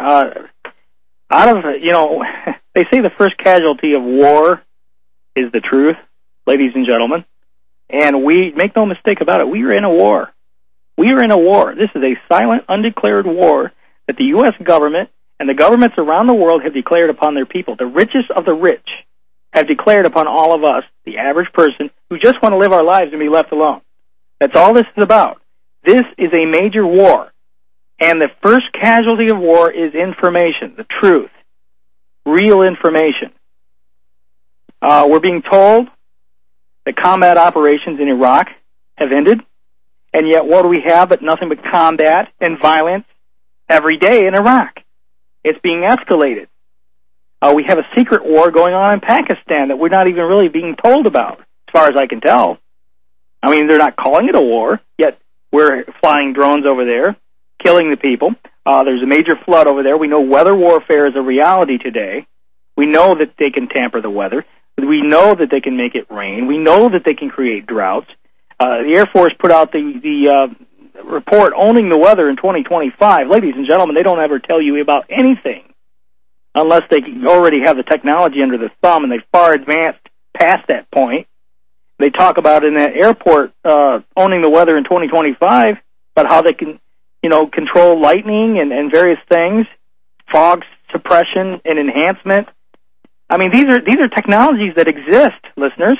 They say the first casualty of war is the truth, ladies and gentlemen. And we make no mistake about it. We are in a war. We are in a war. This is a silent, undeclared war that the U.S. government and the governments around the world have declared upon their people. The richest of the rich have declared upon all of us, the average person, who just want to live our lives and be left alone. That's all this is about. This is a major war. And the first casualty of war is information, the truth, real information. We're being told that combat operations in Iraq have ended, and yet what do we have but nothing but combat and violence every day in Iraq? It's being escalated. We have a secret war going on in Pakistan that we're not even really being told about, as far as I can tell. I mean, they're not calling it a war, yet we're flying drones over there, killing the people. There's a major flood over there. We know weather warfare is a reality today. We know that they can tamper the weather. We know that they can make it rain. We know that they can create droughts. The Air Force put out the report owning the weather in 2025. Ladies and gentlemen, they don't ever tell you about anything unless they already have the technology under their thumb and they've far advanced past that point. They talk about in that airport owning the weather in 2025, about how they can, control lightning and various things, fog suppression and enhancement. I mean, these are technologies that exist, listeners.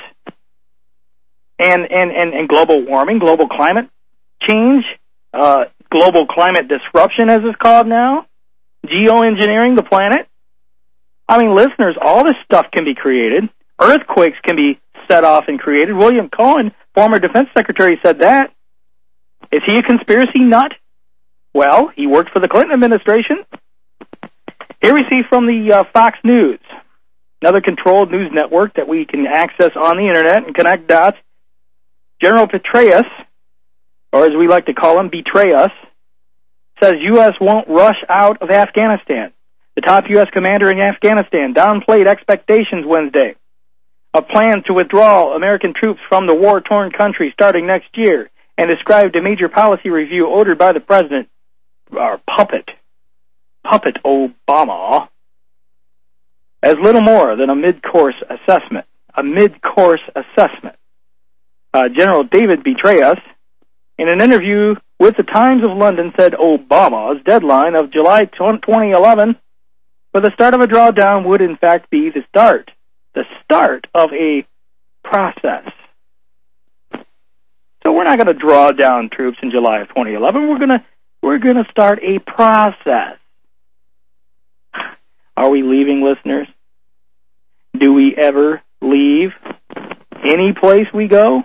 And global warming, global climate change, global climate disruption, as it's called now, geoengineering the planet. I mean, listeners, all this stuff can be created. Earthquakes can be set off and created. William Cohen, former defense secretary, said that. Is he a conspiracy nut? Well, he worked for the Clinton administration. Here we see from the Fox News, another controlled news network that we can access on the internet and connect dots. General Petraeus, or as we like to call him, Betray Us, says U.S. won't rush out of Afghanistan. The top U.S. commander in Afghanistan downplayed expectations Wednesday of plans to withdraw American troops from the war-torn country starting next year and described a major policy review ordered by the president, our puppet Obama, as little more than a mid-course assessment. General David Petraeus, in an interview with the Times of London, said Obama's deadline of July 2011 for the start of a drawdown would in fact be the start of a process. So we're not going to draw down troops in July of 2011. We're going to start a process. Are we leaving, listeners? Do we ever leave any place we go?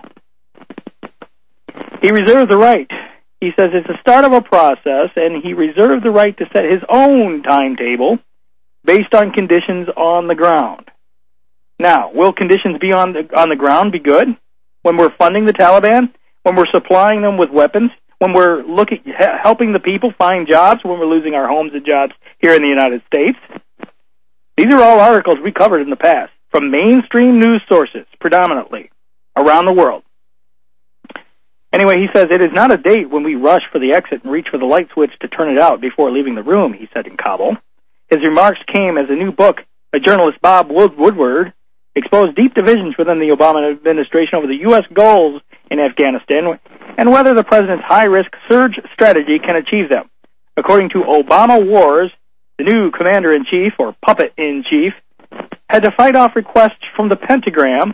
He reserved the right. He says it's the start of a process, and he reserved the right to set his own timetable based on conditions on the ground. Now, will conditions be on the ground be good? When we're funding the Taliban? When we're supplying them with weapons? When we're helping the people find jobs? When we're losing our homes and jobs here in the United States? These are all articles we covered in the past from mainstream news sources, predominantly, around the world. Anyway, he says, it is not a date when we rush for the exit and reach for the light switch to turn it out before leaving the room, he said in Kabul. His remarks came as a new book by journalist Bob Woodward exposed deep divisions within the Obama administration over the U.S. goals in Afghanistan and whether the president's high-risk surge strategy can achieve them. According to Obama Wars, the new commander-in-chief, or puppet-in-chief, had to fight off requests from the Pentagon.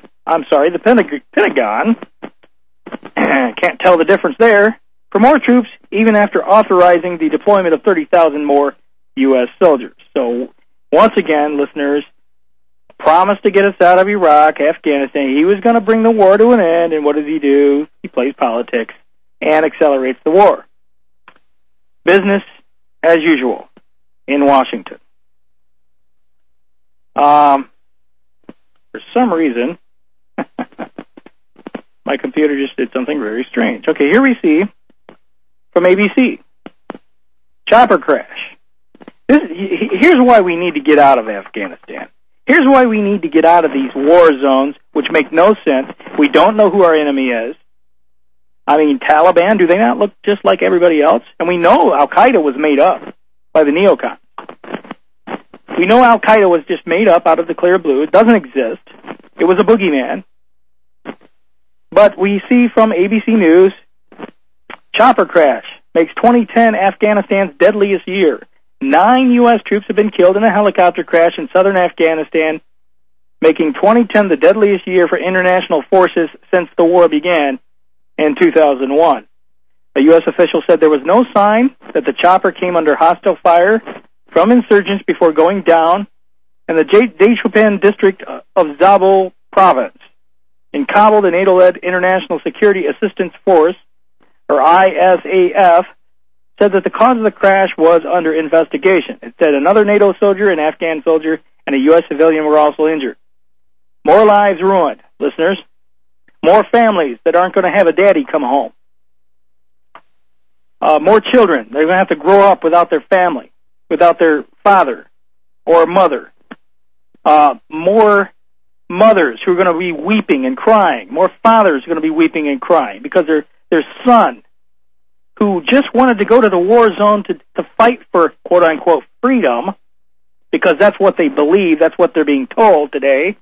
Can't tell the difference there. For more troops, even after authorizing the deployment of 30,000 more U.S. soldiers. So, once again, listeners, promised to get us out of Iraq, Afghanistan. He was going to bring the war to an end, and what does he do? He plays politics and accelerates the war. Business as usual in Washington. For some reason, my computer just did something very strange. Okay, here we see from ABC. Chopper crash. Here's why we need to get out of Afghanistan. Here's why we need to get out of these war zones, which make no sense. We don't know who our enemy is. I mean, Taliban, do they not look just like everybody else? And we know Al-Qaeda was made up by the neocons. We know Al-Qaeda was just made up out of the clear blue. It doesn't exist. It was a boogeyman. But we see from ABC News, chopper crash makes 2010 Afghanistan's deadliest year. 9 U.S. troops have been killed in a helicopter crash in southern Afghanistan, making 2010 the deadliest year for international forces since the war began in 2001. A U.S. official said there was no sign that the chopper came under hostile fire from insurgents before going down in the Dachupan district of Zabul province. In Kabul, the NATO-led International Security Assistance Force, or ISAF, said that the cause of the crash was under investigation. It said another NATO soldier, an Afghan soldier, and a U.S. civilian were also injured. More lives ruined, listeners. More families that aren't going to have a daddy come home. More children. They're going to have to grow up without their family, without their father or mother. More mothers who are going to be weeping and crying. More fathers who are going to be weeping and crying because their son, who just wanted to go to the war zone to fight for quote-unquote freedom, because that's what they believe, that's what they're being told today,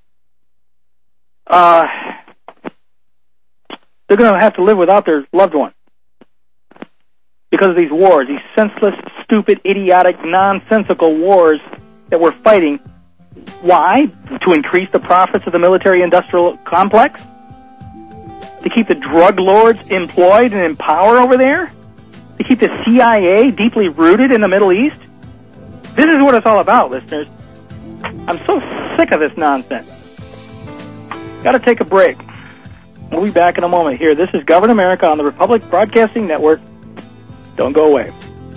they're going to have to live without their loved one because of these wars, these senseless, stupid, idiotic, nonsensical wars that we're fighting. Why? To increase the profits of the military-industrial complex? To keep the drug lords employed and in power over there? To keep the CIA deeply rooted in the Middle East? This is what it's all about, listeners. I'm so sick of this nonsense. Got to take a break. We'll be back in a moment here. This is Govern America on the Republic Broadcasting Network. Don't go away.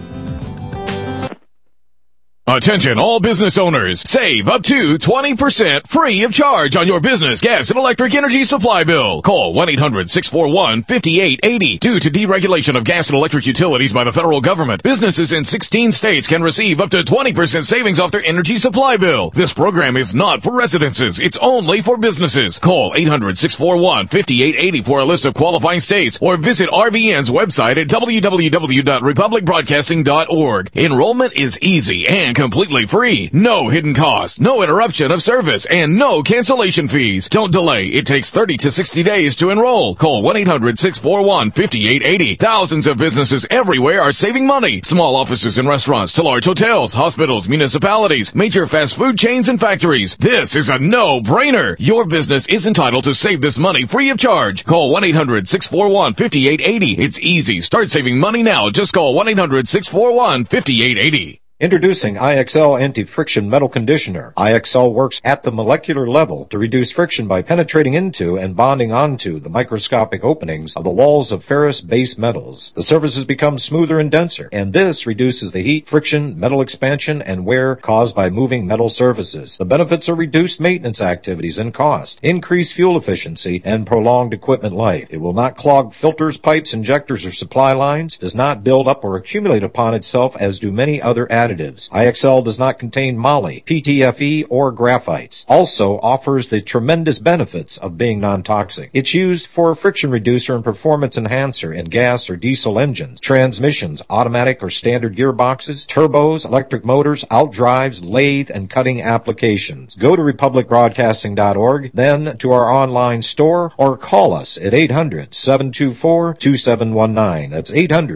Attention all business owners. Save up to 20% free of charge on your business gas and electric energy supply bill. Call 1-800-641-5880. Due to deregulation of gas and electric utilities by the federal government, businesses in 16 states can receive up to 20% savings off their energy supply bill. This program is not for residences. It's only for businesses. Call 800-641-5880 for a list of qualifying states or visit RVN's website at www.republicbroadcasting.org. Enrollment is easy and completely free. No hidden costs, no interruption of service, and no cancellation fees. Don't delay. It takes 30 to 60 days to enroll. Call 1-800-641-5880. Thousands of businesses everywhere are saving money. Small offices and restaurants to large hotels, hospitals, municipalities, major fast food chains, and factories. This is a no-brainer. Your business is entitled to save this money free of charge. Call 1-800-641-5880. It's easy. Start saving money now. Just call 1-800-641-5880. Introducing IXL Anti-Friction Metal Conditioner. IXL works at the molecular level to reduce friction by penetrating into and bonding onto the microscopic openings of the walls of ferrous-based metals. The surfaces become smoother and denser, and this reduces the heat, friction, metal expansion, and wear caused by moving metal surfaces. The benefits are reduced maintenance activities and cost, increased fuel efficiency, and prolonged equipment life. It will not clog filters, pipes, injectors, or supply lines, does not build up or accumulate upon itself as do many other additives. IXL does not contain moly, PTFE, or graphites. Also offers the tremendous benefits of being non-toxic. It's used for a friction reducer and performance enhancer in gas or diesel engines, transmissions, automatic or standard gearboxes, turbos, electric motors, outdrives, lathe, and cutting applications. Go to republicbroadcasting.org, then to our online store, or call us at 800-724-2719. That's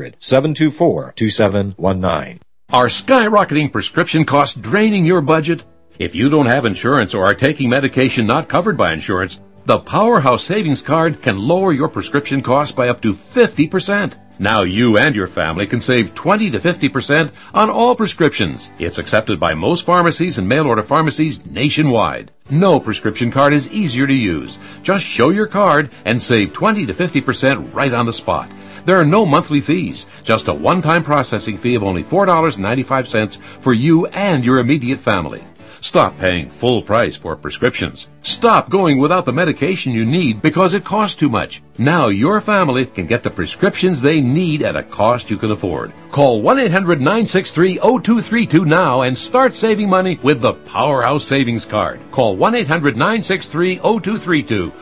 800-724-2719. Are skyrocketing prescription costs draining your budget? If you don't have insurance or are taking medication not covered by insurance, the Powerhouse Savings Card can lower your prescription costs by up to 50%. Now you and your family can save 20 to 50% on all prescriptions. It's accepted by most pharmacies and mail-order pharmacies nationwide. No prescription card is easier to use. Just show your card and save 20 to 50% right on the spot. There are no monthly fees, just a one-time processing fee of only $4.95 for you and your immediate family. Stop paying full price for prescriptions. Stop going without the medication you need because it costs too much. Now your family can get the prescriptions they need at a cost you can afford. Call 1-800-963-0232 now and start saving money with the Powerhouse Savings Card. Call 1-800-963-0232.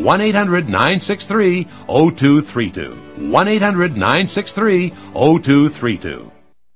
1-800-963-0232. 1-800-963-0232.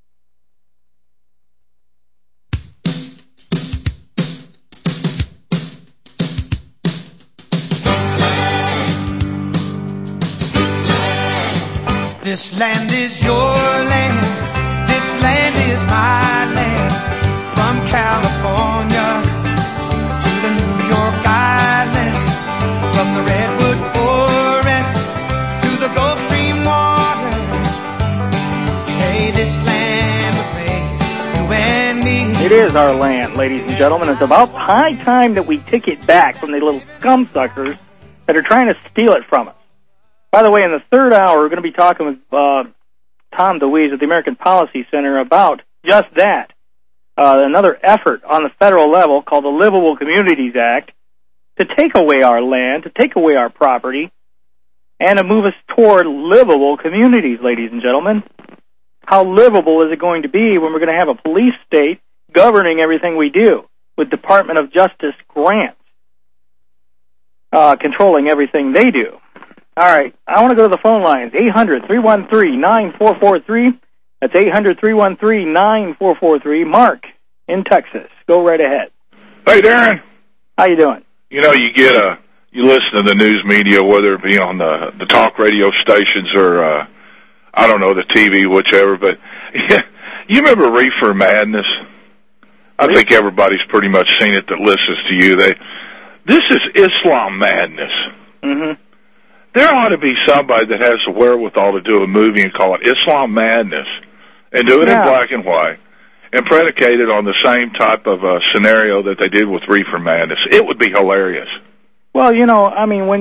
This land is your land. This land is my land. From California to the New York Island. From the Redwood Forest to the Gulf Stream waters. Hey, this land was made, you and me. It is our land, ladies and gentlemen. It's about high time that we take it back from the little scum suckers that are trying to steal it from us. By the way, in the third hour, we're going to be talking with Tom DeWeese at the American Policy Center about just that. Another effort on the federal level called the Livable Communities Act to take away our land, to take away our property, and to move us toward livable communities, ladies and gentlemen. how livable is it going to be when we're going to have a police state governing everything we do, with Department of Justice grants controlling everything they do. All right, I want to go to the phone lines. 800-313-9443. That's 800-313-9443. Mark in Texas. Go right ahead. Hey, Darren. How you doing? You know, you listen to the news media, whether it be on the talk radio stations or, I don't know, the TV, whichever, but you remember Reefer Madness? I think everybody's pretty much seen it that listens to you. This is Islam madness. Mm-hmm. There ought to be somebody that has the wherewithal to do a movie and call it Islam Madness and do it in black and white and predicate it on the same type of scenario that they did with Reefer Madness. It would be hilarious. Well, you know, I mean,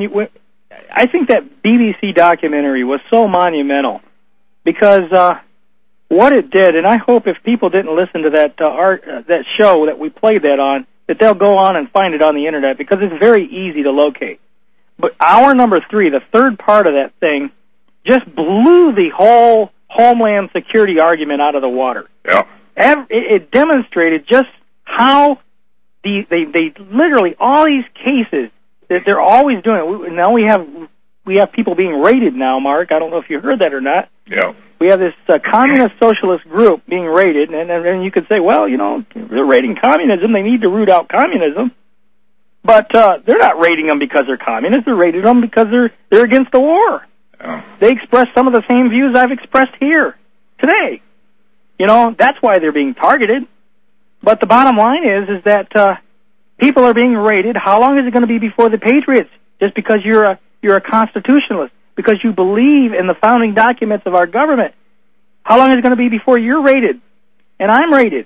I think that BBC documentary was so monumental because what it did, and I hope if people didn't listen to that that show that we played that on, that they'll go on and find it on the internet because it's very easy to locate. But hour number 3, the third part of that thing, just blew the whole Homeland Security argument out of the water. Yeah. It demonstrated just how they literally, all these cases that they're always doing it. Now we have people being raided now, Mark. I don't know if you heard that or not. Yeah. We have this communist socialist group being raided, and you could say, well, you know, they're raiding communism. They need to root out communism. But they're not raiding them because they're communists. They're raiding them because they're against the war. Oh. They express some of the same views I've expressed here today. You know, that's why they're being targeted. But the bottom line is that people are being raided. How long is it going to be before the Patriots? Just because you're a constitutionalist, because you believe in the founding documents of our government. How long is it going to be before you're raided and I'm raided?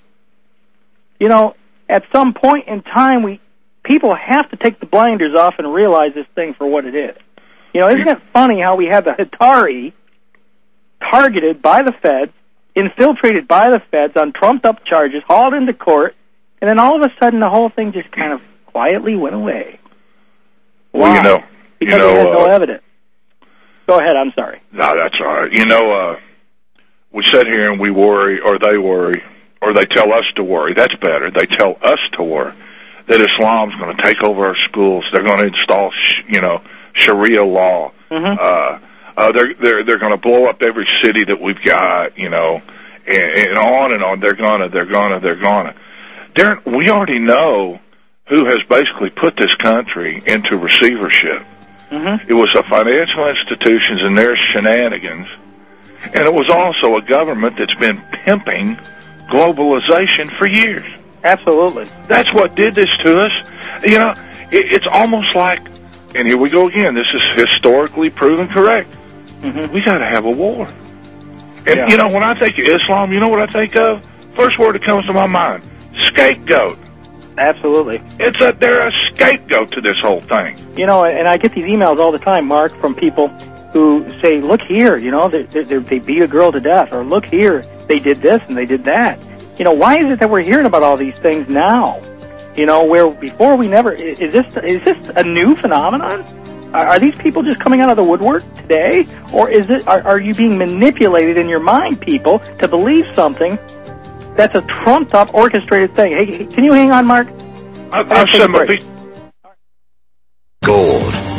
You know, at some point in time, people have to take the blinders off and realize this thing for what it is. You know, isn't it funny how we have the Hitachi targeted by the feds, infiltrated by the feds on trumped-up charges, hauled into court, and then all of a sudden the whole thing just kind of quietly went away. Well, why? Because they had no evidence. Go ahead, I'm sorry. No, that's all right. You know, we sit here and we worry, or they worry, or they tell us to worry. That's better. They tell us to worry that Islam's going to take over our schools. They're going to install, Sharia law. Mm-hmm. They're going to blow up every city that we've got, and on and on. They're gonna. Darren, we already know who has basically put this country into receivership. Mm-hmm. It was the financial institutions and their shenanigans, and it was also a government that's been pimping globalization for years. Absolutely. That's what did this to us. You know, it's almost like, and here we go again, this is historically proven correct. Mm-hmm. We got to have a war. And, you know, when I think of Islam, you know what I think of? First word that comes to my mind, scapegoat. Absolutely. They're a scapegoat to this whole thing. You know, and I get these emails all the time, Mark, from people who say, look here, you know, they beat a girl to death, or look here, they did this and they did that. You know, why is it that we're hearing about all these things now? You know, where before we never, is this a new phenomenon? Are these people just coming out of the woodwork today? Or are you being manipulated in your mind, people, to believe something that's a trumped up, orchestrated thing? Hey, can you hang on, Mark? I'll send my Gold